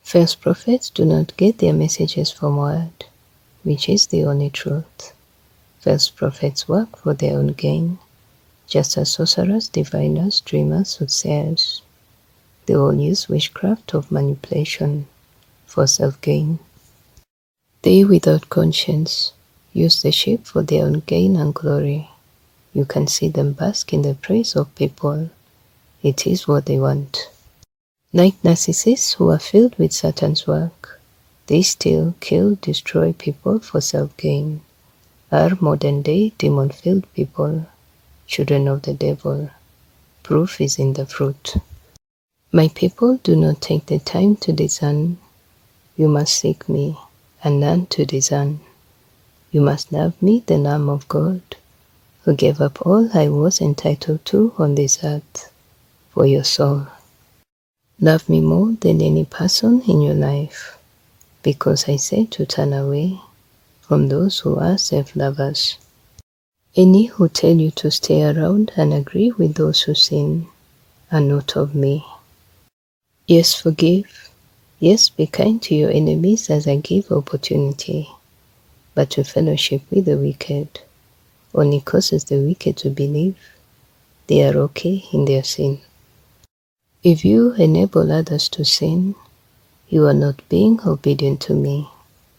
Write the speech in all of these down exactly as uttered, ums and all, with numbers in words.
False prophets do not get their messages from word, which is the only truth. False prophets work for their own gain, just as sorcerers, diviners, dreamers, soothsayers. They all use witchcraft of manipulation for self-gain. They without conscience use the sheep for their own gain and glory. You can see them bask in the praise of people. It is what they want. Like narcissists who are filled with Satan's work, they steal, kill, destroy people for self-gain. Are modern-day demon-filled people, children of the devil. Proof is in the fruit. My people do not take the time to discern. You must seek me and learn to discern. You must love me, the Lamb of God, who gave up all I was entitled to on this earth for your soul. Love me more than any person in your life, because I say to turn away from those who are self-lovers. Any who tell you to stay around and agree with those who sin are not of me. Yes, forgive. Yes, be kind to your enemies as I give opportunity. But to fellowship with the wicked only causes the wicked to believe they are okay in their sin. If you enable others to sin, you are not being obedient to me.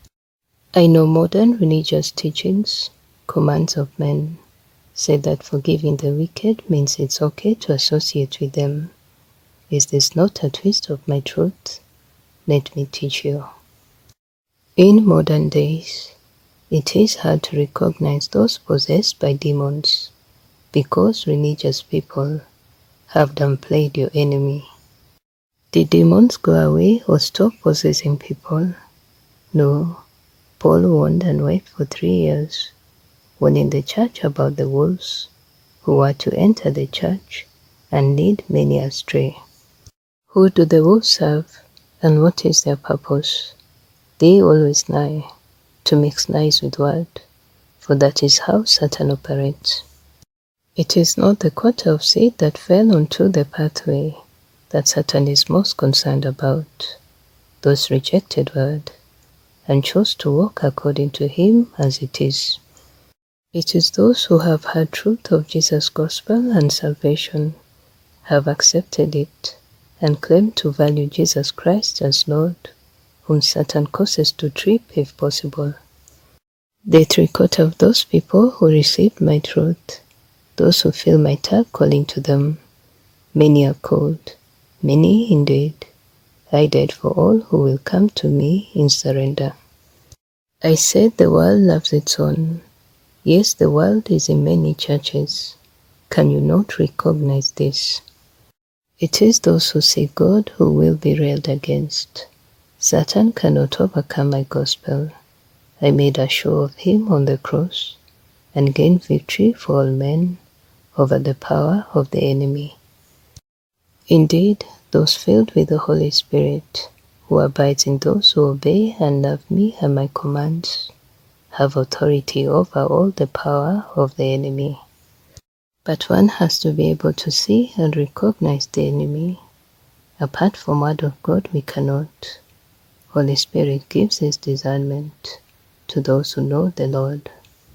I know modern religious teachings, commands of men, say that forgiving the wicked means it's okay to associate with them. Is this not a twist of my truth? Let me teach you. In modern days, it is hard to recognize those possessed by demons because religious people have downplayed your enemy. Did demons go away or stop possessing people? No. Paul warned and wept for three years, warning the church about the wolves who were to enter the church and lead many astray. Who do the wolves serve, and what is their purpose? They always lie, to mix lies with word, for that is how Satan operates. It is not the quarter of seed that fell onto the pathway that Satan is most concerned about. Those rejected word and chose to walk according to him as it is. It is those who have heard truth of Jesus' gospel and salvation, have accepted it, and claim to value Jesus Christ as Lord, whom Satan causes to trip if possible. The three-quarter of those people who received my truth, those who feel my tag calling to them, many are called, many indeed. I died for all who will come to me in surrender. I said the world loves its own. Yes, the world is in many churches. Can you not recognize this? It is those who seek God who will be railed against. Satan cannot overcome my gospel. I made a show of him on the cross and gained victory for all men over the power of the enemy. Indeed, those filled with the Holy Spirit, who abides in those who obey and love me and my commands, have authority over all the power of the enemy. But one has to be able to see and recognize the enemy. Apart from word of God, we cannot. Holy Spirit gives his discernment to those who know the Lord.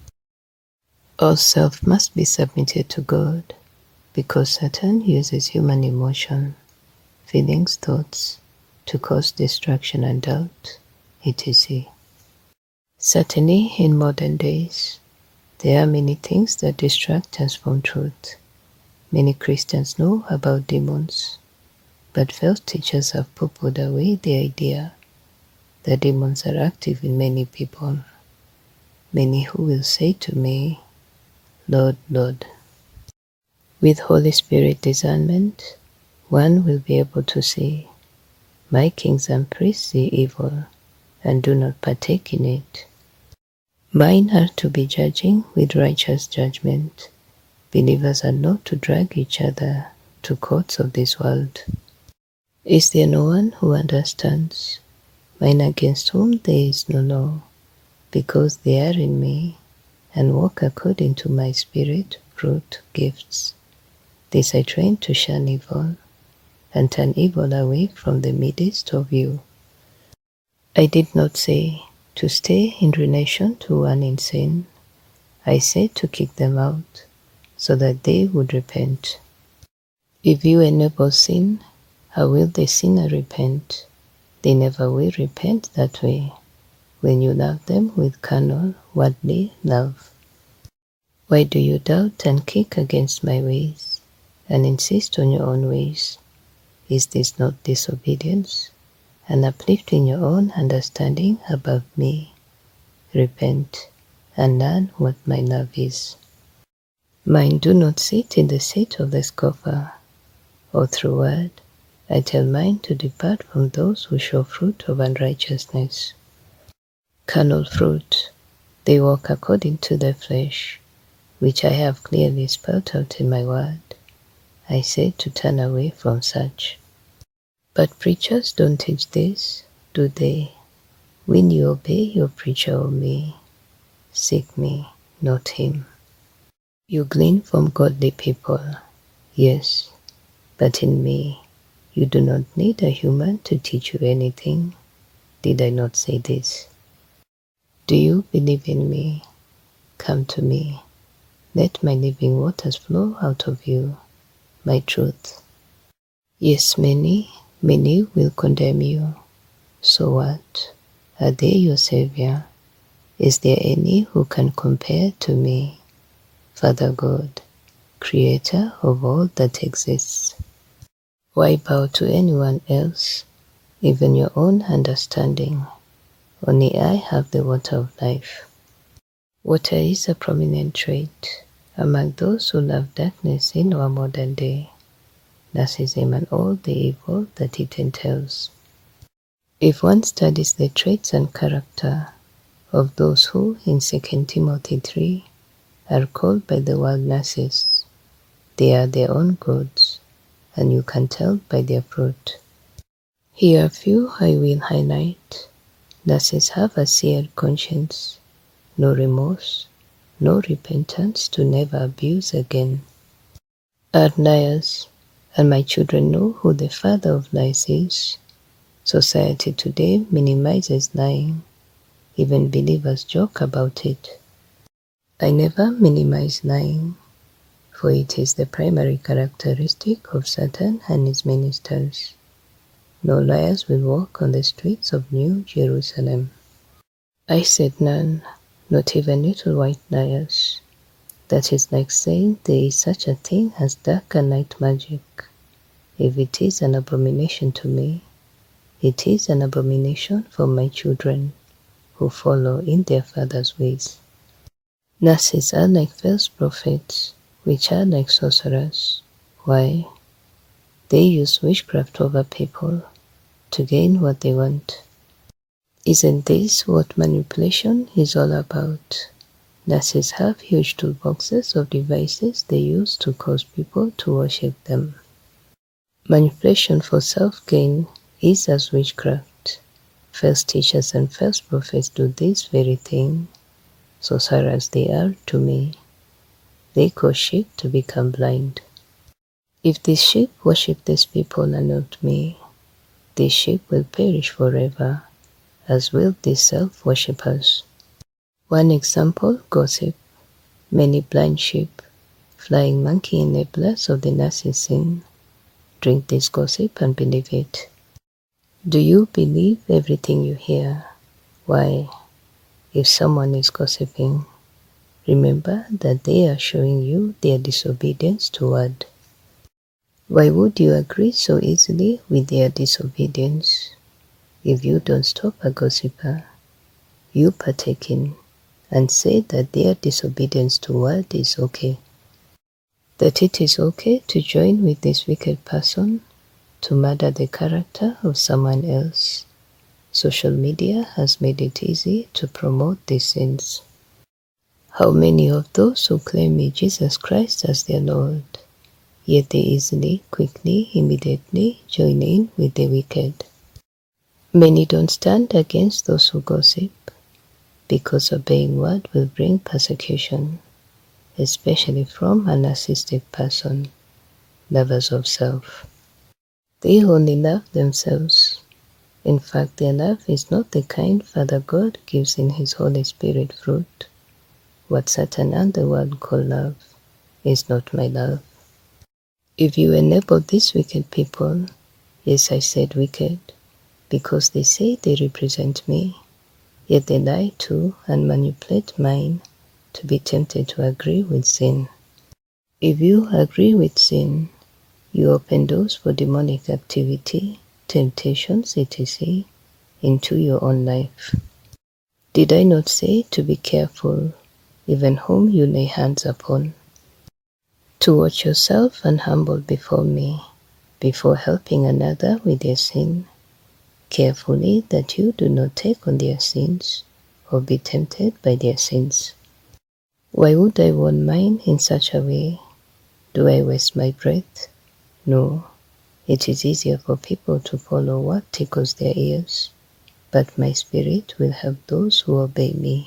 All self must be submitted to God, because Satan uses human emotion, feelings, thoughts, to cause distraction and doubt, et cetera. Certainly, in modern days, there are many things that distract us from truth. Many Christians know about demons, but false teachers have poo-pooed away the idea that demons are active in many people. Many who will say to me, Lord, Lord. With Holy Spirit discernment, one will be able to say, my kings and priests see evil, and do not partake in it. Mine are to be judging with righteous judgment. Believers are not to drag each other to courts of this world. Is there no one who understands? Mine against whom there is no law, because they are in me, and walk according to my spirit, fruit, gifts. This I train to shun evil, and turn evil away from the midst of you. I did not say to stay in relation to one in sin. I said to kick them out so that they would repent. If you enable sin, how will the sinner repent? They never will repent that way, when you love them with carnal, worldly love. Why do you doubt and kick against my ways, and insist on your own ways? Is this not disobedience, and uplifting your own understanding above me? Repent, and learn what my love is. Mine do not sit in the seat of the scoffer, or through word I tell mine to depart from those who show fruit of unrighteousness. Carnal fruit, they walk according to the flesh, which I have clearly spelt out in my word. I say to turn away from such. But preachers don't teach this, do they? When you obey your preacher or me, seek me, not him. You glean from godly people, yes, but in me you do not need a human to teach you anything. Did I not say this? Do you believe in me? Come to me. Let my living waters flow out of you, my truth. Yes, many, many will condemn you. So what? Are they your Savior? Is there any who can compare to me? Father God, Creator of all that exists. Why bow to anyone else, even your own understanding? Only I have the water of life. Water is a prominent trait among those who love darkness in our modern day, narcissism and all the evil that it entails. If one studies the traits and character of those who, in Second Timothy three, are called by the word narcissists, they are their own gods, and you can tell by their fruit. Here are a few I will highlight. Narcissists have a seared conscience, no remorse, no repentance to never abuse again. Are liars, and my children know who the father of lies is. Society today minimizes lying. Even believers joke about it. I never minimize lying, for it is the primary characteristic of Satan and his ministers. No liars will walk on the streets of New Jerusalem. I said none, not even little white liars. That is like saying there is such a thing as dark and light magic. If it is an abomination to me, it is an abomination for my children, who follow in their father's ways. Narcissists are like false prophets, which are like sorcerers. Why? They use witchcraft over people to gain what they want. Isn't this what manipulation is all about? Narcissists have huge toolboxes of devices they use to cause people to worship them. Manipulation for self-gain is as witchcraft. False teachers and false prophets do this very thing. Sorcerers they are to me. They cause sheep to become blind. If these sheep worship these people and not me, these sheep will perish forever, as will these self-worshippers. One example, gossip. Many blind sheep, flying monkey enablers of the narcissism, drink this gossip and believe it. Do you believe everything you hear? Why, if someone is gossiping, remember that they are showing you their disobedience to word. Why would you agree so easily with their disobedience? If you don't stop a gossiper, you partake in and say that their disobedience to word is okay. That it is okay to join with this wicked person to murder the character of someone else. Social media has made it easy to promote these sins. How many of those who claim me Jesus Christ as their Lord, yet they easily, quickly, immediately join in with the wicked. Many don't stand against those who gossip, because obeying word will bring persecution, especially from a narcissistic person, lovers of self. They only love themselves. In fact, their love is not the kind Father God gives in his Holy Spirit fruit. What Satan and the world call love is not my love. If you enable these wicked people, yes, I said wicked, because they say they represent me, yet they lie too and manipulate mine to be tempted to agree with sin. If you agree with sin, you open doors for demonic activity, temptations, et cetera into your own life. Did I not say to be careful, even whom you lay hands upon? To watch yourself and humble before me, before helping another with their sin, carefully that you do not take on their sins, or be tempted by their sins. Why would I warn mine in such a way? Do I waste my breath? No, it is easier for people to follow what tickles their ears, but my spirit will help those who obey me.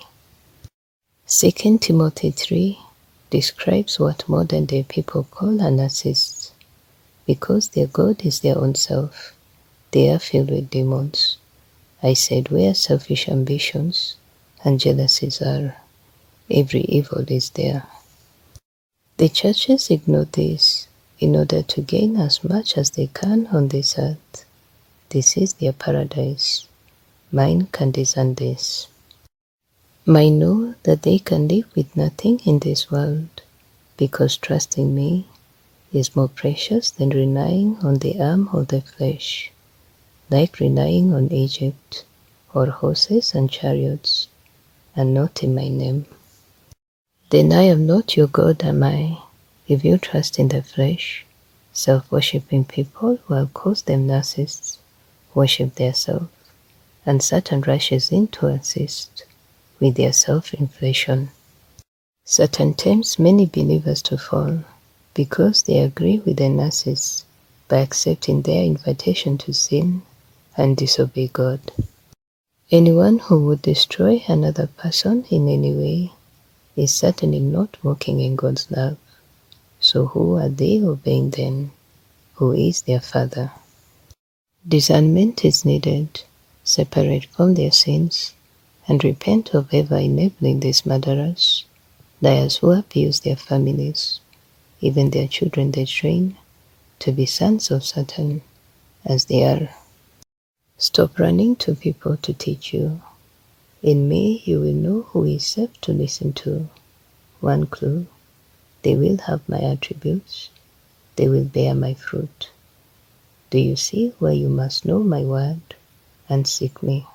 Second Timothy three describes what modern-day people call narcissists. Because their God is their own self, they are filled with demons. I said where selfish ambitions and jealousies are, every evil is there. The churches ignore this in order to gain as much as they can on this earth. This is their paradise. Mine can discern this. Mine know that they can live with nothing in this world, because trusting me is more precious than relying on the arm of the flesh, like relying on Egypt, or horses and chariots, and not in my name. Then I am not your God, am I, if you trust in the flesh? Self-worshipping people who have caused them narcissists worship their self, and Satan rushes in to assist with their self-inflation. Satan tempts many believers to fall because they agree with the narcissists by accepting their invitation to sin and disobey God. Anyone who would destroy another person in any way is certainly not walking in God's love. So who are they obeying then? Who is their Father? Discernment is needed. Separate from their sins and repent of ever enabling these murderers, liars who abuse their families, even their children they train to be sons of Satan, as they are. Stop running to people to teach you. In me you will know who is safe to listen to. One clue, they will have my attributes, they will bear my fruit. Do you see why you must know my word and seek me?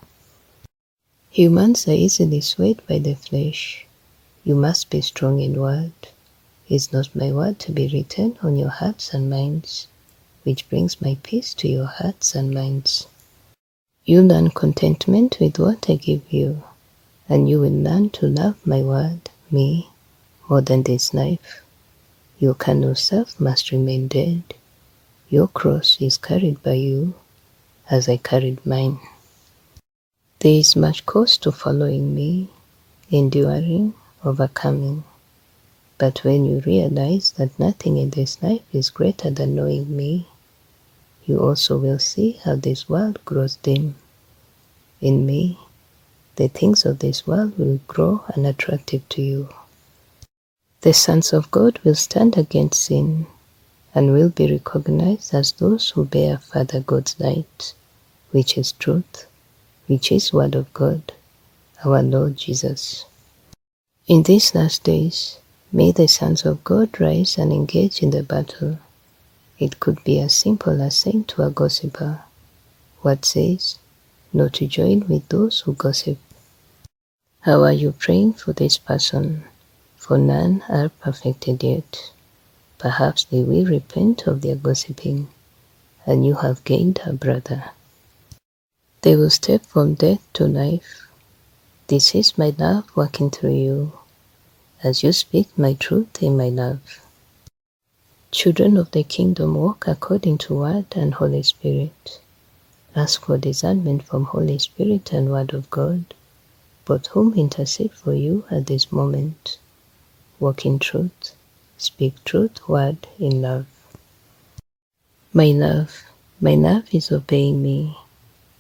Humans are easily swayed by the flesh. You must be strong in word. Is not my word to be written on your hearts and minds, which brings my peace to your hearts and minds? You learn contentment with what I give you, and you will learn to love my word, me, more than this knife. Your carnal self must remain dead. Your cross is carried by you, as I carried mine. There is much cost to following me, enduring, overcoming. But when you realize that nothing in this life is greater than knowing me, you also will see how this world grows dim. In me, the things of this world will grow unattractive to you. The sons of God will stand against sin and will be recognized as those who bear Father God's light, which is truth, which is Word of God, our Lord Jesus. In these last days, may the sons of God rise and engage in the battle. It could be as simple as saying to a gossiper, what says, not to join with those who gossip. How are you praying for this person? For none are perfected yet. Perhaps they will repent of their gossiping, and you have gained a brother. They will step from death to life. This is my love working through you, as you speak my truth in my love. Children of the kingdom walk according to Word and Holy Spirit. Ask for discernment from Holy Spirit and Word of God, both whom intercede for you at this moment. Walk in truth, speak truth, word in love. My love, my love is obeying me.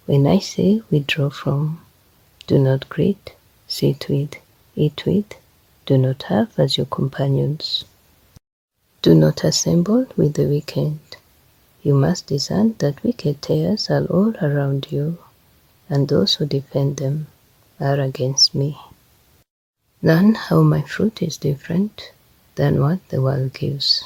When I say withdraw from, do not greet, sit with, eat with, do not have as your companions. Do not assemble with the wicked. You must discern that wicked tares are all around you, and those who defend them are against me. Learn how my fruit is different than what the world gives.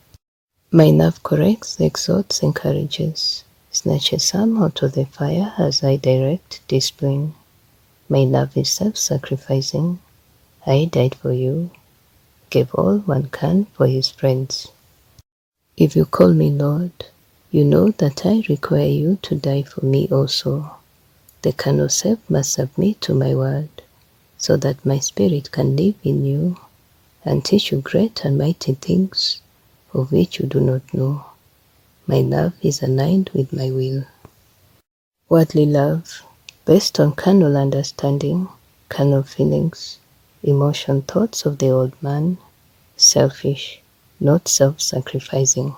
My love corrects, exhorts, encourages, snatches some out of the fire as I direct discipline. My love is self-sacrificing. I died for you, gave all one can for his friends. If you call me Lord, you know that I require you to die for me also. The carnal self must submit to my word, so that my spirit can live in you and teach you great and mighty things of which you do not know. My love is aligned with my will. Worldly love, based on carnal understanding, carnal feelings, emotion, thoughts of the old man, selfish, not self-sacrificing.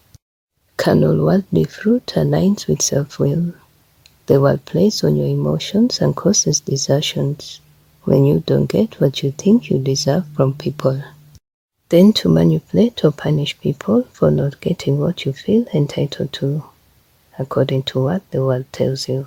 Carnal worldly fruit aligns with self-will. The world plays on your emotions and causes desertions when you don't get what you think you deserve from people. Then to manipulate or punish people for not getting what you feel entitled to, according to what the world tells you.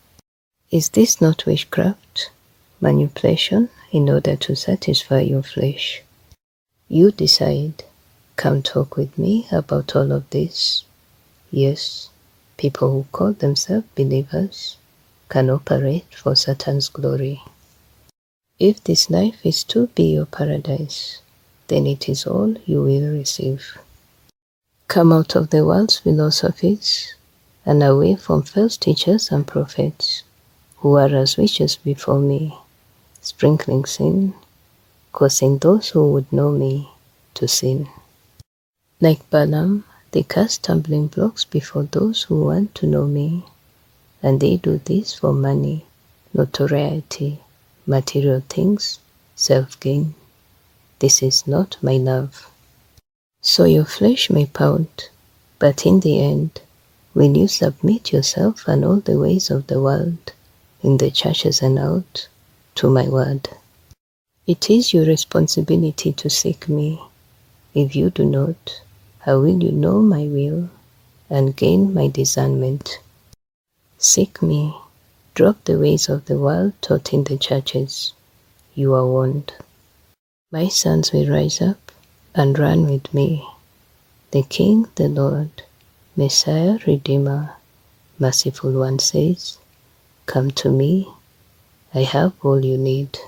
Is this not witchcraft, manipulation in order to satisfy your flesh? You decide. Come talk with me about all of this. Yes, people who call themselves believers can operate for Satan's glory. If this life is to be your paradise, then it is all you will receive. Come out of the world's philosophies and away from false teachers and prophets, who are as witches before me, sprinkling sin, causing those who would know me to sin. Like Balaam, they cast stumbling blocks before those who want to know me, and they do this for money, notoriety, material things, self-gain. This is not my love. So your flesh may pout, but in the end, will you submit yourself and all the ways of the world, in the churches and out, to my word? It is your responsibility to seek me. If you do not, how will you know my will and gain my discernment? Seek me. Drop the ways of the world taught in the churches. You are warned. My sons will rise up and run with me. The King, the Lord, Messiah, Redeemer, Merciful One says, come to me. I have all you need.